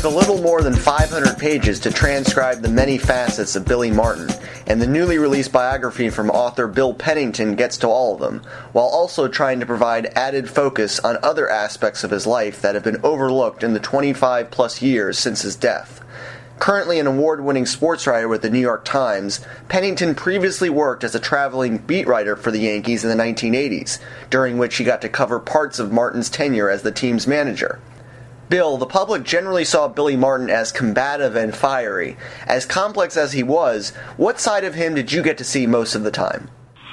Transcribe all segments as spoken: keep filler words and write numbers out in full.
took a little more than five hundred pages to transcribe the many facets of Billy Martin, and the newly released biography from author Bill Pennington gets to all of them, while also trying to provide added focus on other aspects of his life that have been overlooked in the twenty-five plus years since his death. Currently an award-winning sports writer with the New York Times, Pennington previously worked as a traveling beat writer for the Yankees in the nineteen eighties, during which he got to cover parts of Martin's tenure as the team's manager. Bill, the public generally saw Billy Martin as combative and fiery. As complex as he was, what side of him did you get to see most of the time?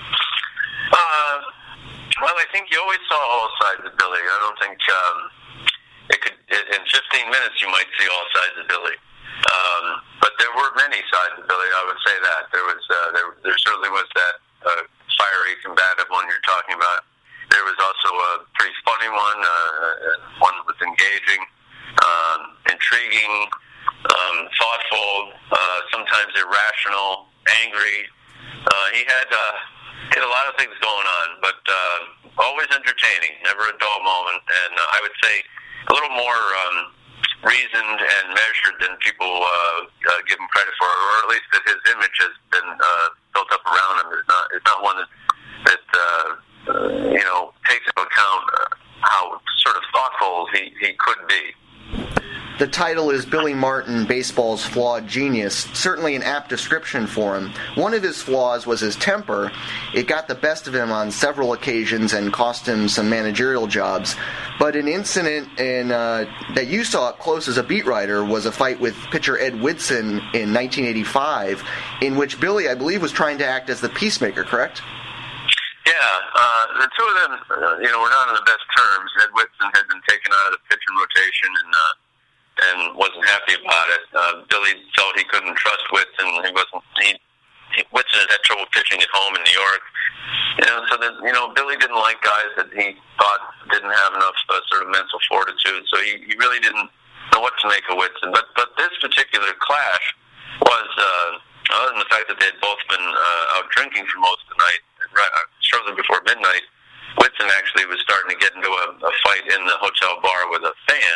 Uh, well, I think you always saw all sides of Billy. I don't think um, it could. In fifteen minutes, you might see all sides of Billy. Um, but there were many sides of Billy. I would say that there was. Uh, there, there certainly was that uh, fiery, combative one you're talking about. There was also a pretty funny one, uh, one that was engaging, um, intriguing, um, thoughtful, uh, sometimes irrational, angry. Uh, he had uh, he had a lot of things going on, but uh, always entertaining, never a dull moment, and uh, I would say a little more um, reasoned and measured than people uh, uh, give him credit for, or at least that his image has been uh, built up around him. Is not is not one that that. Uh, Uh, you know, takes into account uh, how sort of thoughtful he, he could be. The title is Billy Martin, Baseball's Flawed Genius. Certainly an apt description for him. One of his flaws was his temper. It got the best of him on several occasions and cost him some managerial jobs. But an incident in, uh, that you saw up close as a beat writer was a fight with pitcher Ed Whitson in nineteen eighty-five, in which Billy, I believe, was trying to act as the peacemaker, correct? Yeah, uh, the two of them, uh, you know, were not on the best terms. Ed Whitson had been taken out of the pitching rotation and uh, and wasn't happy about it. Uh, Billy felt he couldn't trust Whitson. He wasn't. He, he Whitson had had trouble pitching at home in New York. You know, so that you know, Billy didn't like guys that he thought didn't have enough uh, sort of mental fortitude. So he, he really didn't know what to make of Whitson. But but this particular clash was, uh, other than the fact that they had both been uh, out drinking for most of the night. Right, shortly before midnight, Whitson actually was starting to get into a, a fight in the hotel bar with a fan,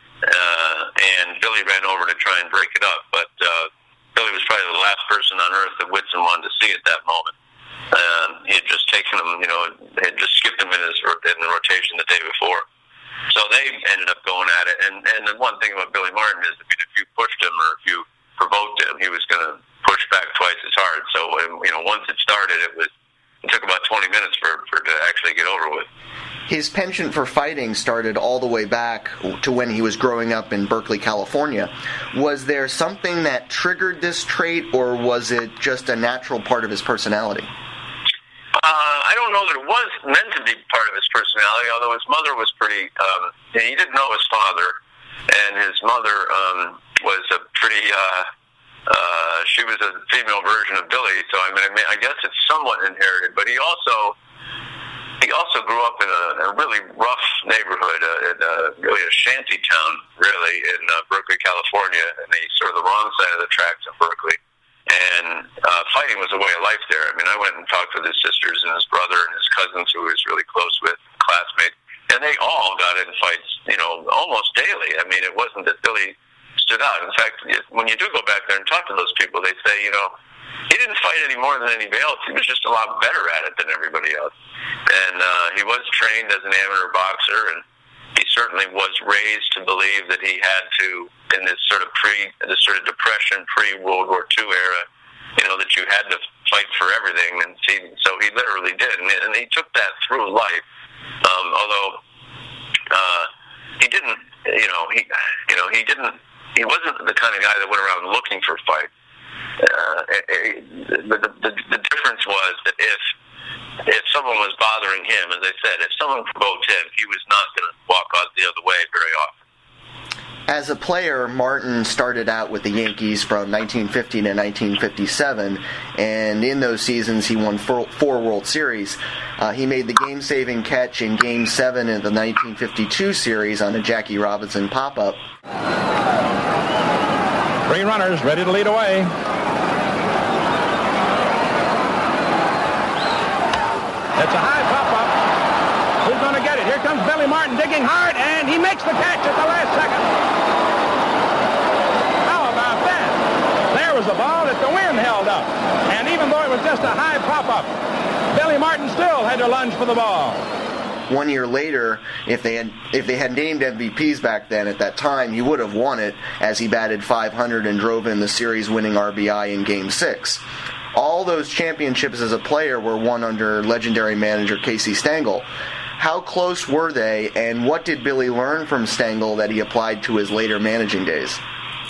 uh, and Billy ran over to try and break it up. But uh, Billy was probably the last person on earth that Whitson wanted to see at that moment. Um, he had just taken him, you know, had just skipped him in his in the rotation the day before. So they ended up going at it. And and the one thing about Billy Martin is, I mean, if you pushed him or if you provoked him, he was going to push back twice as hard. So you know, once it started, it was. It took about twenty minutes for, for it to actually get over with. His penchant for fighting started all the way back to when he was growing up in Berkeley, California. Was there something that triggered this trait, or was it just a natural part of his personality? Uh, I don't know that it was meant to be part of his personality, although his mother was pretty... Um, he didn't know his father, and his mother um, was a pretty... Uh, Uh, she was a female version of Billy, so I mean, I, mean, I guess it's somewhat inherited. But he also he also grew up in a, a really rough neighborhood, uh, in a, really a shanty town, really, in uh, Berkeley, California, and the sort of the wrong side of the tracks in Berkeley. And uh, fighting was a way of life there. I mean, I went and talked with his sisters and his brother and his cousins, who he was really close with, classmates, and they all got in fights, you know, almost daily. I mean, it wasn't that Billy stood out. In fact, when you do go back there and talk to those people, they say, you know, he didn't fight any more than anybody else. He was just a lot better at it than everybody else. And uh, he was trained as an amateur boxer, and he certainly was raised to believe that he had to, in this sort of pre, this sort of depression, pre-World War Two era, you know, that you had to fight for everything. And he, so he literally did, and, and he took that through life. Um, although uh, he didn't, you know, he, you know, he didn't. He wasn't the kind of guy that went around looking for fights. Uh, the, the, the difference was that if if someone was bothering him, as I said, if someone provoked him, he was not going to walk out the other way very often. As a player, Martin started out with the Yankees from nineteen fifty to nineteen fifty-seven, and in those seasons he won four, four World Series. Uh, he made the game-saving catch in Game seven of the nineteen fifty-two series on a Jackie Robinson pop-up. Three runners ready to lead away. It's a high pop-up. Who's going to get it? Here comes Billy Martin digging hard, and he makes the catch at the last second. was a ball that the wind held up. And even though it was just a high pop-up, Billy Martin still had to lunge for the ball. One year later, if they had if they had named M V Ps back then at that time, he would have won it, as he batted five hundred and drove in the series-winning R B I in Game six. All those championships as a player were won under legendary manager Casey Stengel. How close were they, and what did Billy learn from Stengel that he applied to his later managing days?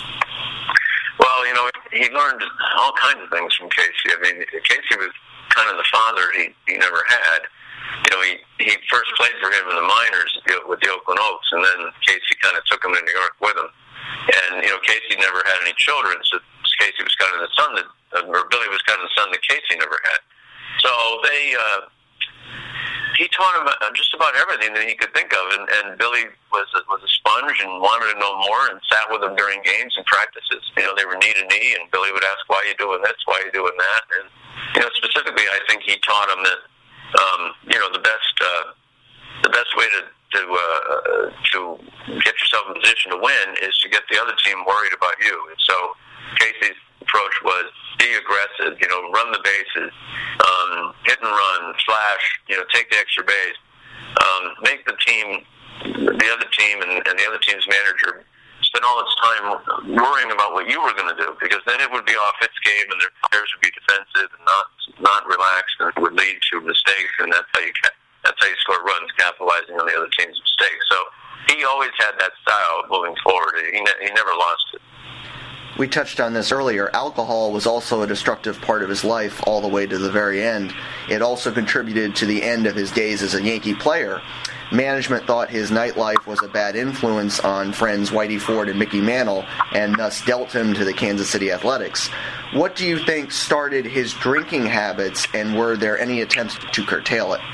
Well, you know, he learned all kinds of things from Casey. I mean, Casey was kind of the father he, he never had. You know, he, he first played for him in the minors with the Oakland Oaks, and then Casey kind of took him to New York with him. And, you know, Casey never had any children, so Casey was kind of the son that, or Billy was kind of the son that Casey never had. So they, uh, he taught him just about everything that he could think of, and, and Billy was a, was a sponge and wanted to know more and sat with him during games and practices. You know, they were knee to knee, and Billy would ask, why are you doing this, why are you doing that? And, you know, specifically, I think he taught him that, Um, you know, the best uh, the best way to to uh, to get yourself in position to win is to get the other team worried about you. And so Casey's approach was be aggressive, you know, run the bases, um, hit and run, slash, you know, take the extra base, um, make the team, the other team, and, and the other team's manager spend all its time worrying about what you were going to do, because then it would be off its game and their players would be defensive and not not relaxed, and it would lead to mistakes, and that's how you that's how you score runs, capitalizing on the other team's mistakes. So he always had that style moving forward. He ne- he never lost it. We touched on this earlier. Alcohol was also a destructive part of his life all the way to the very end. It also contributed to the end of his days as a Yankee player. Management thought his nightlife was a bad influence on friends Whitey Ford and Mickey Mantle, and thus dealt him to the Kansas City Athletics. What do you think started his drinking habits, and were there any attempts to curtail it?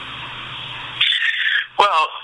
Well,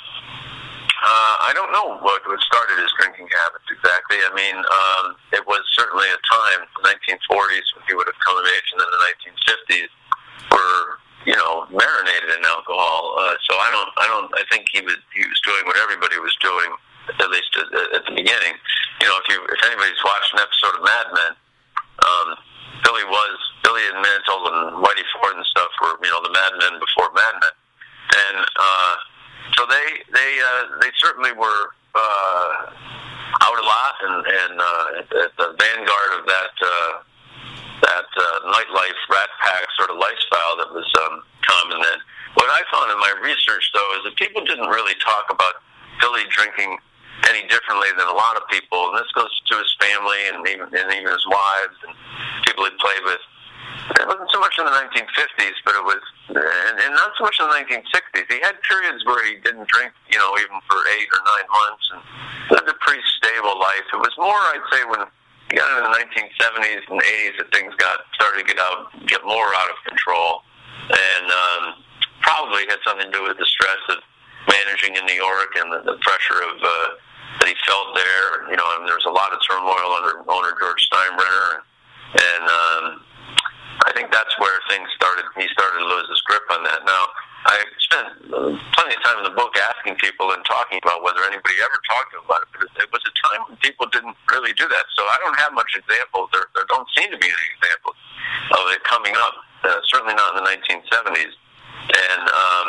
uh, I don't know what, what started his drinking habits exactly. I mean, um, it was certainly a time, the nineteen forties, when he would have come of age, and then the nineteen fifties, were, you know, marinated in alcohol. Uh, so I don't, I don't, I think he was he was doing what everybody was doing, at least at, at the beginning. You know, if you if anybody's watched an episode of Mad Men, um, Billy was Billy and Mantle and Whitey Ford and stuff were, you know, the Mad Men before Mad Men, and uh, so they they uh, they certainly were uh, out a lot and and uh, at, at the vanguard of that. Uh, that uh, nightlife, rat pack sort of lifestyle that was um, common then. What I found in my research, though, is that people didn't really talk about Billy drinking any differently than a lot of people, and this goes to his family and even, and even his wives and people he'd played with. It wasn't so much in the nineteen fifties, but it was, and, and not so much in the nineteen sixties. He had periods where he didn't drink, you know, even for eight or nine months, and lived a pretty stable life. It was more, I'd say, when he got into the nineteen seventies and eighties that things got started to get out, get more out of control, and um, probably had something to do with the stress of managing in New York and the, the pressure of uh, that he felt there. You know, and there was a lot of turmoil under owner George Steinbrenner, and, and um, I think that's where things started. He started to lose his grip on that. Now, I spent plenty of time in the book asking people and talking about whether anybody ever talked to him about it, but it was a time when people didn't really do that. So I don't have much examples. There, there don't seem to be any examples of it coming up, uh, certainly not in the nineteen seventies. And um,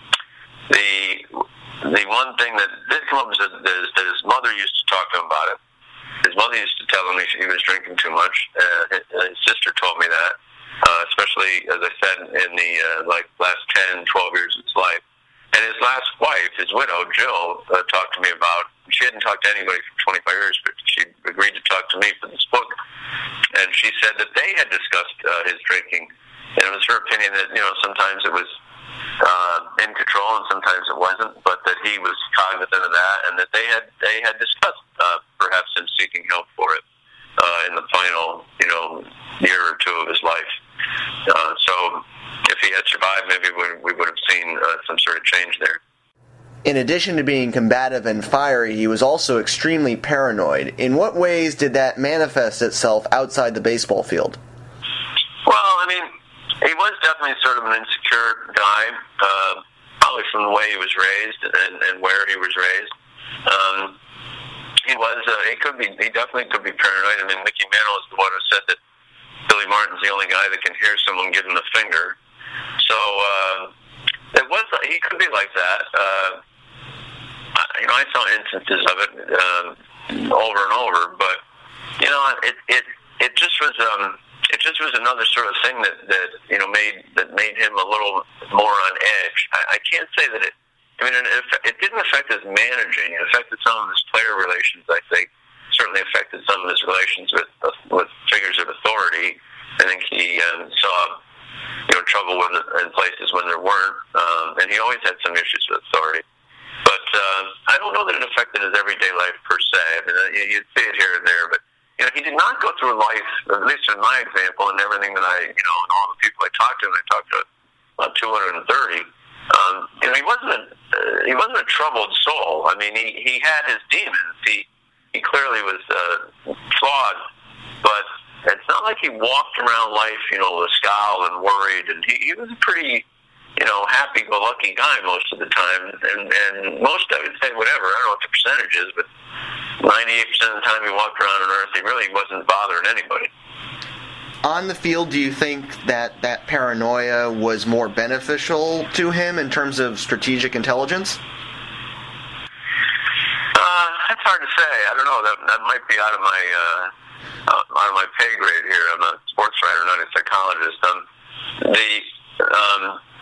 the the one thing that did come up is that, is that his mother used to talk to him about it. His mother used to tell him he was drinking too much. Uh, his sister told me that. Uh, especially, as I said, in the uh, like last ten, twelve years of his life. And his last wife, his widow, Jill, uh, talked to me about, she hadn't talked to anybody for twenty-five years, but she agreed to talk to me for this book. And she said that they had discussed uh, his drinking. And it was her opinion that, you know, sometimes it was uh, in control and sometimes it wasn't, but that he was cognizant of that, and that they had, they had discussed uh, perhaps him seeking help for it uh, in the final, you know, year or two of his life. Uh, so if he had survived, maybe we, we would have seen uh, some sort of change there. In addition to being combative and fiery, he was also extremely paranoid. In what ways did that manifest itself outside the baseball field? Well, I mean, he was definitely sort of an insecure guy, uh, probably from the way he was raised and, and where he was raised. Um, he was, uh, he could be, he definitely could be paranoid. I mean, Mickey Mantle is the one who said that Billy Martin's the only guy that can hear someone give him the finger. So uh, it was he could be like that. Uh, you know, I saw instances of it um, over and over, but you know, it it it just was um, it just was another sort of thing that, that you know made that made him a little more on edge. I, I can't say that it. I mean, it, it didn't affect his managing. It affected some of his player relations, I think. Certainly affected some of his relations with with figures of authority. I think he um, saw you know trouble with it in places when there weren't, um, and he always had some issues with authority. But uh, I don't know that it affected his everyday life per se. I mean, you'd see it here and there, but you know, he did not go through life, at least in my example, and everything that I, you know, and all the people I talked to, and I talked to about two hundred thirty. Um, you know, he wasn't a, uh, he wasn't a troubled soul. I mean, he, he had his demons. He he clearly was uh, flawed, but it's not like he walked around life, you know, with a scowl and worried. And he, he was a pretty, you know, happy-go-lucky guy most of the time. And, and most, I would say, whatever, I don't know what the percentage is, but ninety-eight percent of the time he walked around on Earth, he really wasn't bothering anybody. On the field, do you think that that paranoia was more beneficial to him in terms of strategic intelligence? Uh, that's hard to say. I don't know. That that might be out of my uh, out of my pay grade here. I'm a sports writer, not a psychologist. Um, the um,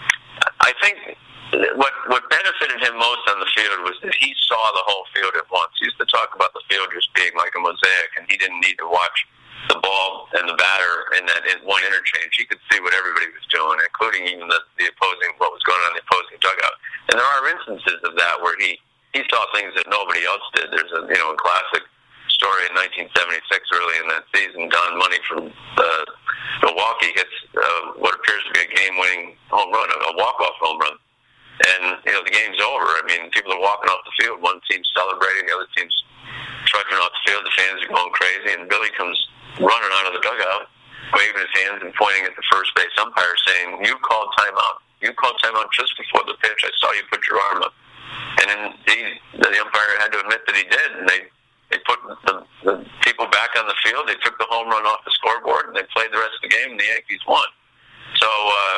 I think what what benefited him most on the field was that he saw the whole field at once. He used to talk about the field just being like a mosaic, and he didn't need to watch the ball and the batter in that in one interchange. He could see what everybody was doing, including even the, the opposing, what was going on in the opposing dugout. And there are instances of that where he, he saw things that nobody else did. There's a you know a classic story in nineteen seventy-six, early in that season. Don Money from uh, Milwaukee hits uh, what appears to be a game-winning home run, a walk-off home run. And you know the game's over. I mean, people are walking off the field. One team's celebrating, the other team's trudging off the field. The fans are going crazy, and Billy comes running out of the dugout, waving his hands and pointing at the first base umpire, saying, "You called timeout. You called timeout just before the pitch. I saw you put your arm up." And then he, the umpire had to admit that he did, and they they put the, the people back on the field. They took the home run off the scoreboard, and they played the rest of the game, and the Yankees won. So uh,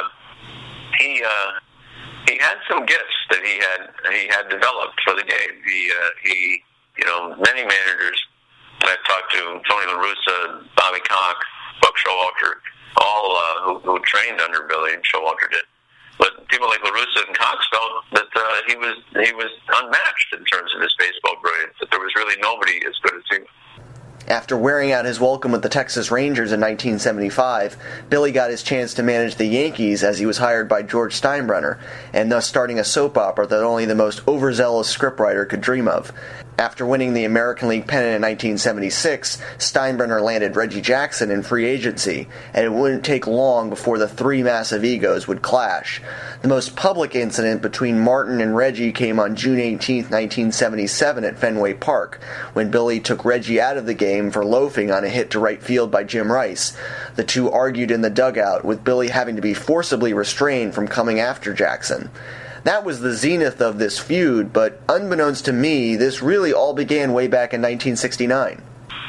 he uh, he had some gifts that he had he had developed for the game. He uh, he you know many managers that I've talked to, Tony La Russa, Bobby Cox, Buck Showalter, all uh, who, who trained under Billy, and Showalter did. But people like La Russa and Cox felt that uh, he was he was unmatched in terms of his baseball brilliance, that there was really nobody as good as he. After wearing out his welcome with the Texas Rangers in nineteen seventy-five, Billy got his chance to manage the Yankees as he was hired by George Steinbrenner, and thus starting a soap opera that only the most overzealous scriptwriter could dream of. After winning the American League pennant in nineteen seventy-six, Steinbrenner landed Reggie Jackson in free agency, and it wouldn't take long before the three massive egos would clash. The most public incident between Martin and Reggie came on June eighteenth, nineteen seventy-seven at Fenway Park, when Billy took Reggie out of the game for loafing on a hit to right field by Jim Rice. The two argued in the dugout, with Billy having to be forcibly restrained from coming after Jackson. That was the zenith of this feud, but unbeknownst to me, this really all began way back in nineteen sixty-nine.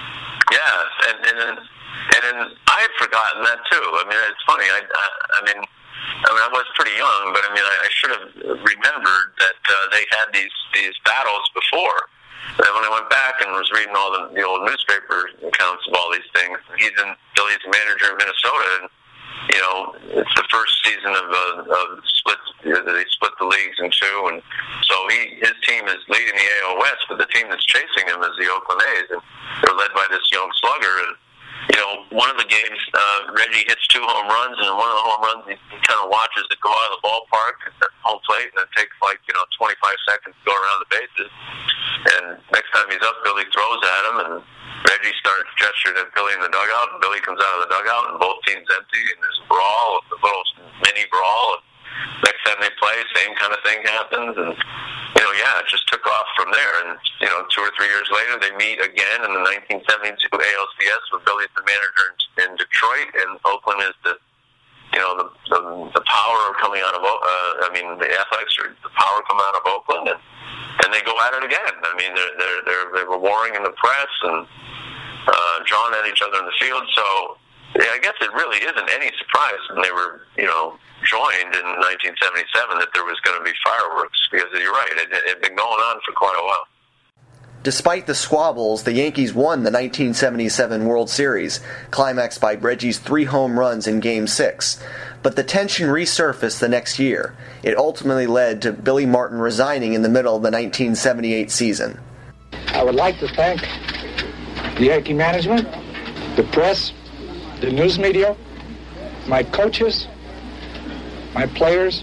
Yes, and and and, and I had forgotten that too. I mean, it's funny. I, I, I mean, I mean, I was pretty young, but I mean, I, I should have remembered that uh, they had these these battles before. And when I went back and was reading all the, the old newspaper accounts of all these things, he's in Billy's manager in Minnesota, and you know, it's the first season of uh, of split. They split the leagues in two, and so he his team is leading the A L West, but the team that's chasing him is the Oakland A's, and they're led by this young slugger. And you know, one of the games, uh, Reggie hits two home runs, and one of the home runs he, he kind of watches it go out of the ballpark at home plate, and it takes like you know twenty-five seconds to go around the bases. And next time he's up, Billy throws at him, and Reggie starts gesturing at Billy in the dugout, and Billy comes out of the dugout, and both teams empty, and there's a brawl, a little mini brawl. And next time they play, same kind of thing happens, and you know, yeah, it just took off from there. And you know, two or three years later, they meet again in the nineteen seventy-two A L C S, where Billy's the manager in Detroit, and Oakland is the, you know, the the, the power coming out of, uh, I mean, the Athletics are the power coming out of Oakland, and and they go at it again. I mean, they're they're, they're they were warring in the press and uh, drawing at each other in the field. So yeah, I guess it really isn't any surprise when they were, you know, joined in nineteen seventy-seven that there was going to be fireworks, because you're right, it had been going on for quite a while. Despite the squabbles, the Yankees won the nineteen seventy-seven World Series, climaxed by Reggie's three home runs in Game six. But the tension resurfaced the next year. It ultimately led to Billy Martin resigning in the middle of the nineteen seventy-eight season. I would like to thank the Yankee management, the press, the news media, my coaches, my players,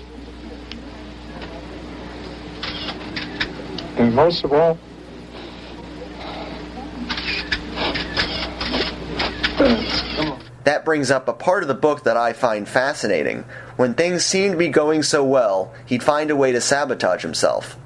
and most of all, that brings up a part of the book that I find fascinating. When things seemed to be going so well, he'd find a way to sabotage himself.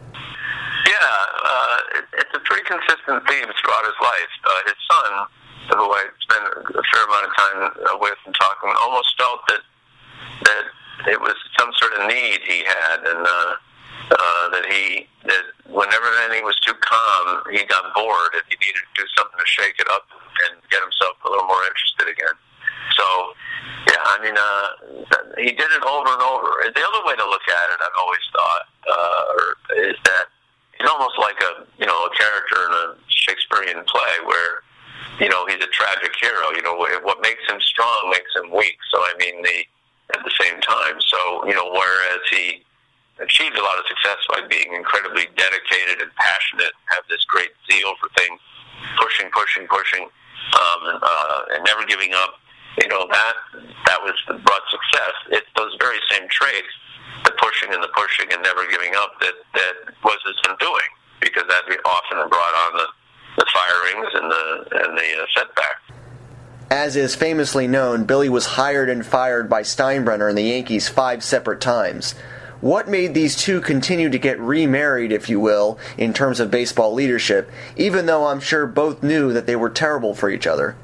Yeah, uh, it, it's a pretty consistent theme throughout his life. Uh, his son, who I spent a fair amount of time with and talking, almost felt that that it was some sort of need he had, and uh, uh, that he that whenever anything was too calm, he got bored, and he needed to do something to shake it up and get himself a little more interested again. So, yeah, I mean, uh, he did it over and over. The other way to look at it, I've always thought, uh, is that he's almost like a, you know, a character in a Shakespearean play where, you know, he's a tragic hero. You know, what makes him strong makes him weak. So, I mean, the at the same time. So, you know, whereas he achieved a lot of success by being incredibly dedicated and passionate, have this great zeal for things, pushing, pushing, pushing, um, uh, and never giving up. You know, that that was the brought success. It's those very same traits, the pushing and the pushing and never giving up, that, that was his undoing, because that often brought on the, the firings and the, and the uh, setback. As is famously known, Billy was hired and fired by Steinbrenner and the Yankees five separate times. What made these two continue to get remarried, if you will, in terms of baseball leadership, even though I'm sure both knew that they were terrible for each other?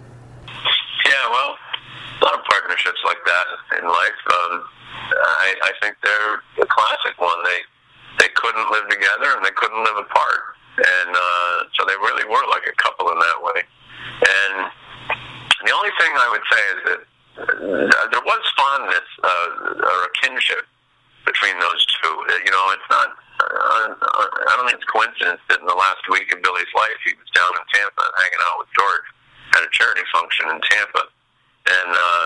Yeah, well, a lot of partnerships like that in life. Um, I, I think they're the classic one. They they couldn't live together and they couldn't live apart, and uh, so they really were like a couple in that way. And the only thing I would say is that uh, there was fondness uh, or a kinship between those two. You know, it's not. Uh, I don't think it's coincidence that in the last week of Billy's life, he was down in Tampa hanging out with George at a charity function in Tampa, and uh,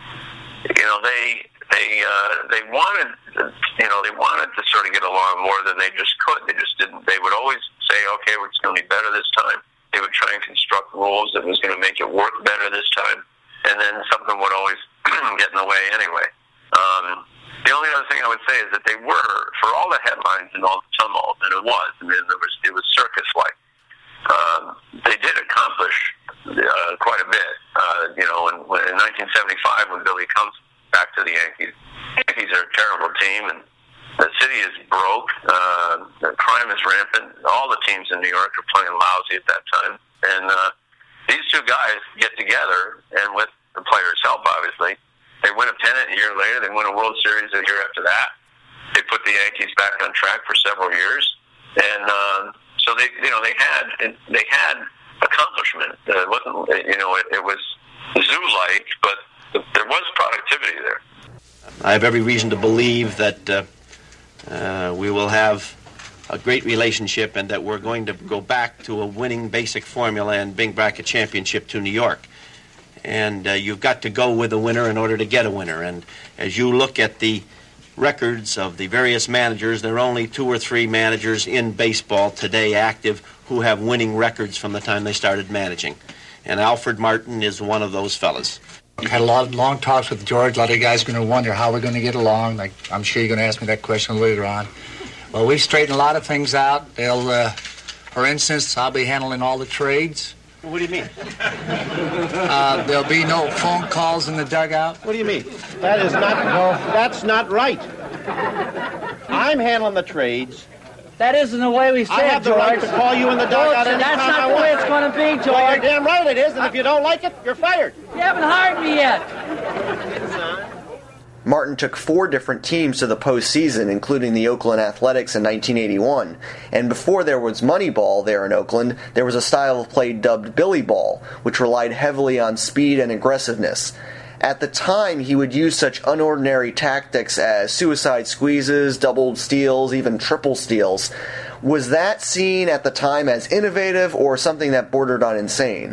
you know they they uh, they wanted you know they wanted to sort of get along more than they just could. They just didn't. They would always say, "Okay, we're just going to be better this time." They would try and construct rules that was going to make it work better this time, and then something would always get in the way anyway. Um, The only other thing I would say is that they were, for all the headlines and all the tumult, and it was, I mean, there was, it was circus-like. Um, they did accomplish uh, quite a bit. Uh, you know, in, in nineteen seventy-five, when Billy comes back to the Yankees, the Yankees are a terrible team, and the city is broke. Uh, the crime is rampant. All the teams in New York are playing lousy at that time, and uh, these two guys get together, and with the players' help, obviously. They win a pennant a year later. They win a World Series a year after that. They put the Yankees back on track for several years, and uh, so they, you know, they had they had accomplishment. Uh, it wasn't, you know, it, it was zoo-like, but there was productivity there. I have every reason to believe that uh, uh, we will have a great relationship, and that we're going to go back to a winning basic formula and bring back a championship to New York. And uh, you've got to go with a winner in order to get a winner. And as you look at the records of the various managers, there are only two or three managers in baseball today active who have winning records from the time they started managing. And Alfred Martin is one of those fellas. I had a lot of long talks with George. A lot of guys are going to wonder how we're going to get along. Like, I'm sure you're going to ask me that question later on. Well, we've straightened a lot of things out. They'll, uh, for instance, I'll be handling all the trades. What do you mean? Uh, there'll be no phone calls in the dugout. What do you mean? That is not, no, that's not right. I'm handling the trades. That isn't the way we say it, I have the George. right to call you in the dugout George, anytime that's not I the want. way it's going to be, George. Well, you're damn right it is, and if you don't like it, you're fired. You haven't hired me yet. Martin took four different teams to the postseason, including the Oakland Athletics in nineteen eighty-one. And before there was Moneyball there in Oakland, there was a style of play dubbed Billy Ball, which relied heavily on speed and aggressiveness. At the time, he would use such unordinary tactics as suicide squeezes, double steals, even triple steals. Was that seen at the time as innovative or something that bordered on insane?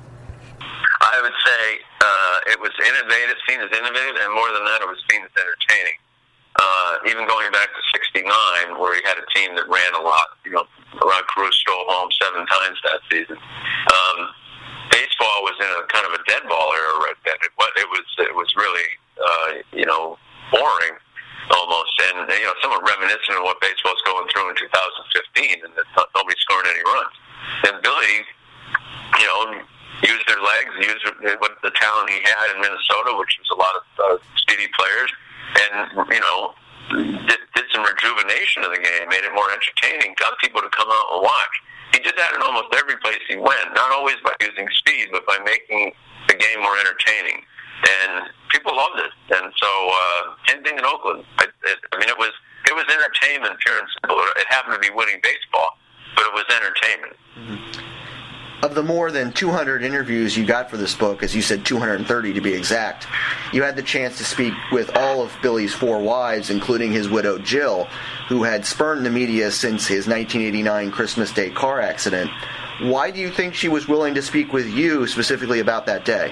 I would say uh, it was innovative, seen as innovative, and more than that, it was seen as entertaining. Uh, even going back to sixty-nine, where he had a team that ran a lot. You know, Rod Carew stole home seven times that season. Um, baseball was in a kind of a dead ball era right then. It was, it was, it was really, uh, you know, boring almost, and you know, somewhat reminiscent of what baseball's going through in two thousand fifteen, and it's not, nobody's scoring any runs. And Billy, you know, used their legs, used what the talent he had in Minnesota, which was a lot of uh, speedy players, and you know, did, did some rejuvenation of the game, made it more entertaining, got people to come out and watch. He did that in almost every place he went, not always by using speed, but by making the game more entertaining. And people loved it. And so, uh, same thing in Oakland. I, it, I mean, it was it was entertainment, pure and simple. It happened to be winning baseball, but it was entertainment. Mm-hmm. Of the more than two hundred interviews you got for this book, as you said, two hundred thirty to be exact, you had the chance to speak with all of Billy's four wives, including his widow Jill, who had spurned the media since his nineteen eighty-nine Christmas Day car accident. Why do you think she was willing to speak with you specifically about that day?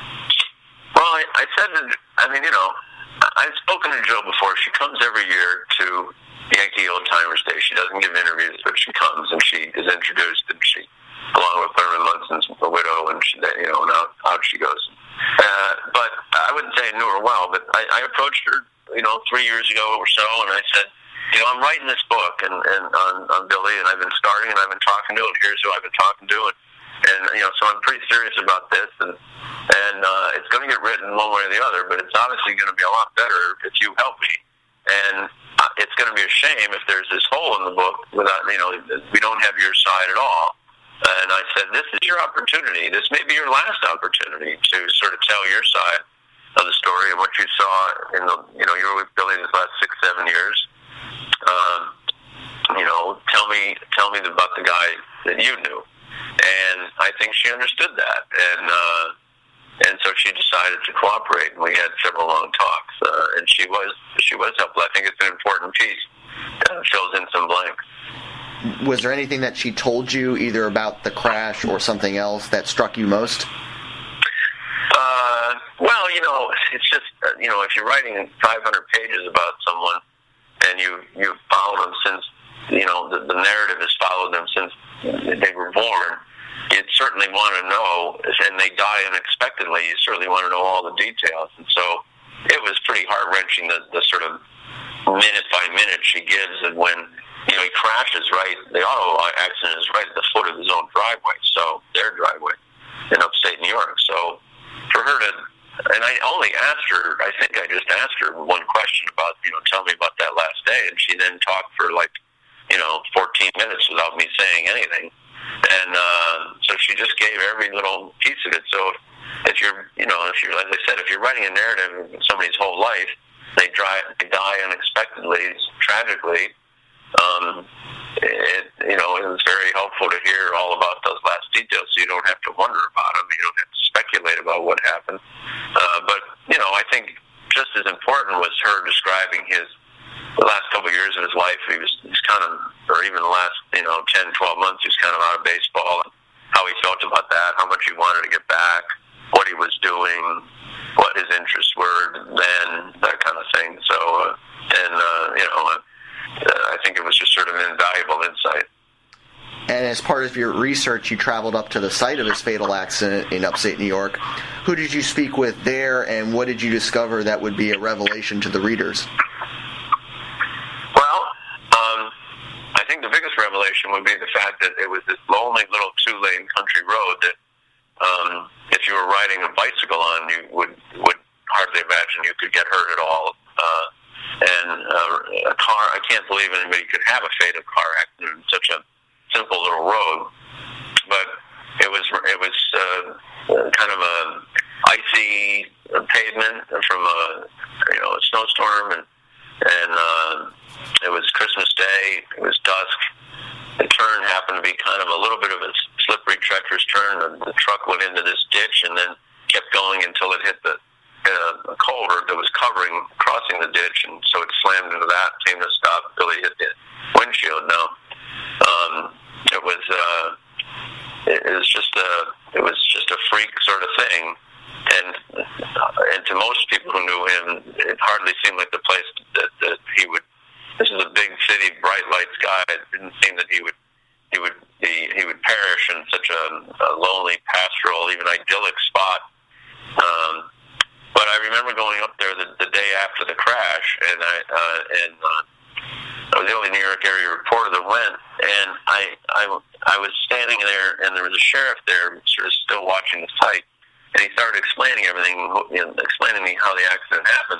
Well, I, I said that, I mean, you know, I've spoken to Jill before. She comes every year to Yankee Old Timers Day. She doesn't give interviews, but she comes and she is introduced, and she, along with Thurman Munson's a widow, and she, you know, and out, out she goes. Uh, but I wouldn't say I knew her well, but I, I approached her, you know, three years ago or so, and I said, you know, I'm writing this book and, and on, on Billy, and I've been starting, and I've been talking to him. Here's who I've been talking to, and, and you know, so I'm pretty serious about this, and and uh, it's going to get written one way or the other, but it's obviously going to be a lot better if you help me. And uh, it's going to be a shame if there's this hole in the book without, you know, we don't have your side at all. And I said, this is your opportunity. This may be your last opportunity to sort of tell your side of the story and what you saw in the, you know, you were with Billy these last six, seven years. Um, you know, tell me, tell me about the guy that you knew. And I think she understood that. And, uh, and so she decided to cooperate, and we had several long talks. Uh, and she was, she was helpful. I think it's an important piece. Uh, fills in some blanks. Was there anything that she told you, either about the crash or something else, that struck you most? Uh, well, you know, it's just, uh, you know, if you're writing five hundred pages about someone and you, you've followed them since, you know, the, the narrative has followed them since they were born, you'd certainly want to know, and they die unexpectedly, you certainly want to know all the details. And so it was pretty heart-wrenching, the, the sort of minute by minute she gives, and when, you know, he crashes right, the auto accident is right at the foot of his own driveway, so their driveway in upstate New York. So for her to, and I only asked her, I think I just asked her one question about, you know, tell me about that last day, and she then talked for like, you know, fourteen minutes without me saying anything. And uh, so she just gave every little piece of it. So if, if you're, you know, if you're, as I said, if you're writing a narrative of somebody's whole life, they, dry, they die unexpectedly, tragically, um, it, you know, it was very helpful to hear all about those last details, so you don't have to wonder about them. You don't have to speculate about what happened. Uh, but, you know, I think just as important was her describing his, the last couple of years of his life. He was, he's kind of, or even the last, you know, ten, twelve months, he was kind of out of baseball, and how he felt about that, how much he wanted to get back, what he was doing, what his interests were then, that kind of thing. So, uh, and, uh, you know, uh, I think it was just sort of an invaluable insight. And as part of your research, you traveled up to the site of his fatal accident in upstate New York. Who did you speak with there, and what did you discover that would be a revelation to the readers? Well, um, I think the biggest revelation would be the fact that it was this lonely little two-lane country road that um, if you were riding a bicycle on, you would, would hardly imagine you could get hurt at all. Uh, and uh, a car, I can't believe anybody could have a fatal car accident in such a simple little road. But it was it was uh, kind of a icy pavement from a you know a snowstorm, and and uh, it was Christmas Day. It was dusk. The turn happened to be kind of a little bit of a slippery, treacherous turn, and the truck went into this ditch and then kept going until it hit the uh, a culvert that was covering, crossing the ditch, and so it slammed into that, came to a stop. Billy hit the windshield. Now, um, it was uh, it, it was just a it was just a freak sort of thing, and uh, and to most people who knew him, it hardly seemed like the place that, that he would. This is a big city, bright lights guy. It didn't seem that he would he would be he would perish in such a, a lonely, pastoral, even idyllic spot. Um, but I remember going up there the, the day after the crash, and I uh, and uh, I was the only New York area reporter that went, and I I I was standing there, and there was a sheriff there, sort of still watching the site, and he started explaining everything, you know, explaining me how the accident happened.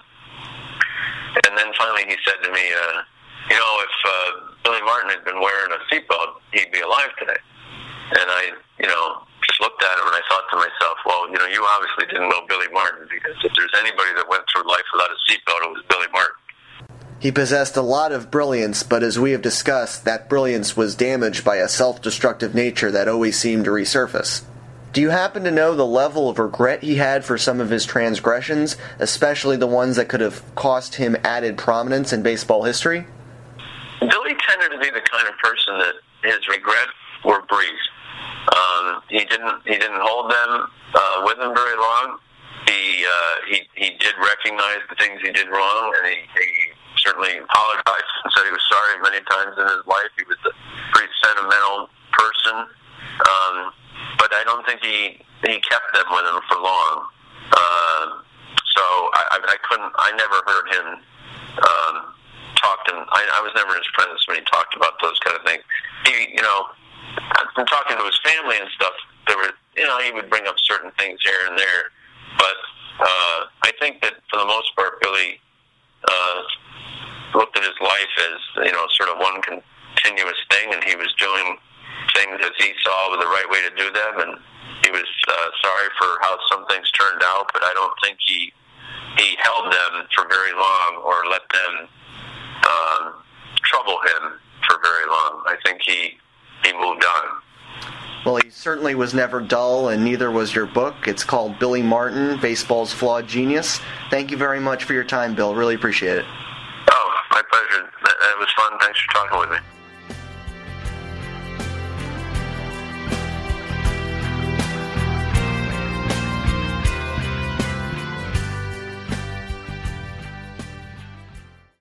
And then finally he said to me, uh, you know, if uh, Billy Martin had been wearing a seatbelt, he'd be alive today. And I, you know, just looked at him and I thought to myself, well, you know, you obviously didn't know Billy Martin, because if there's anybody that went through life without a seatbelt, it was Billy Martin. He possessed a lot of brilliance, but as we have discussed, that brilliance was damaged by a self-destructive nature that always seemed to resurface. Do you happen to know the level of regret he had for some of his transgressions, especially the ones that could have cost him added prominence in baseball history? Billy tended to be the kind of person that his regrets were brief. Um, he didn't he didn't hold them uh, with him very long. He uh, he he did recognize the things he did wrong, and he, he certainly apologized and said he was sorry many times in his life. He was a pretty sentimental person. Um, But I don't think he he kept them with him for long. Uh, so I, I, I couldn't. I never heard him um, talk to. I, I was never in his presence when he talked about those kind of things. He, you know, from talking to his family and stuff, there were, you know, he would bring up certain things here and there. But uh, I think that for the most part, Billy uh, looked at his life as, you know, sort of one continuous thing, and he was doing things as he saw were the right way to do them, and he was uh, sorry for how some things turned out, but I don't think he he held them for very long or let them um, trouble him for very long. I think he he moved on. Well, he certainly was never dull, and neither was your book. It's called Billy Martin, Baseball's Flawed Genius. Thank you very much for your time, Bill. Really appreciate it. Oh, my pleasure. It was fun. Thanks for talking with me.